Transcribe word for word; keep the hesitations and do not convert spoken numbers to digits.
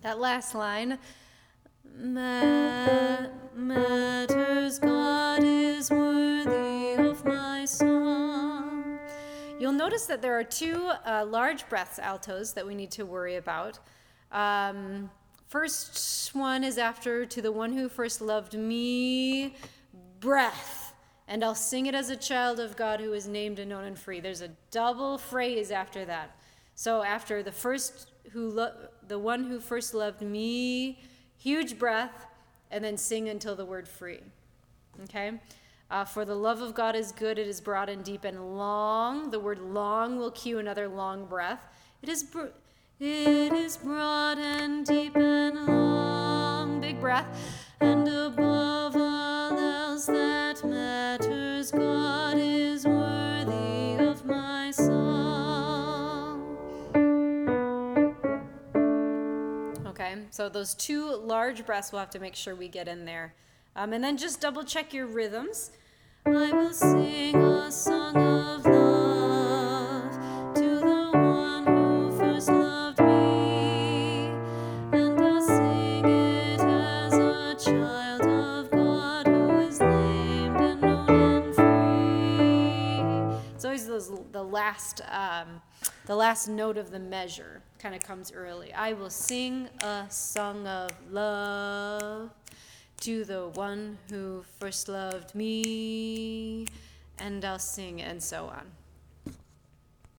That last line, Ma- matters, God is worthy of my song. You'll notice that there are two uh, large breaths, altos, that we need to worry about. Um, first one is after to the one who first loved me, breath. And I'll sing it as a child of God who is named and known and free. There's a double phrase after that. So after the first who lo- the one who first loved me, huge breath, and then sing until the word free. Okay? Uh, for the love of God is good, it is broad and deep and long. The word long will cue another long breath. It is br- it is broad and deep and long. Big breath. And above all else that matters, God is worthy of my song. Okay, so those two large breaths we'll have to make sure we get in there. Um, and then just double check your rhythms. I will sing a song of love to the one who first loved me, and I'll sing it as a child of God who is named and known and free. It's always those, the last, um, the last note of the measure kind of comes early. I will sing a song of love to the one who first loved me, and I'll sing, and so on.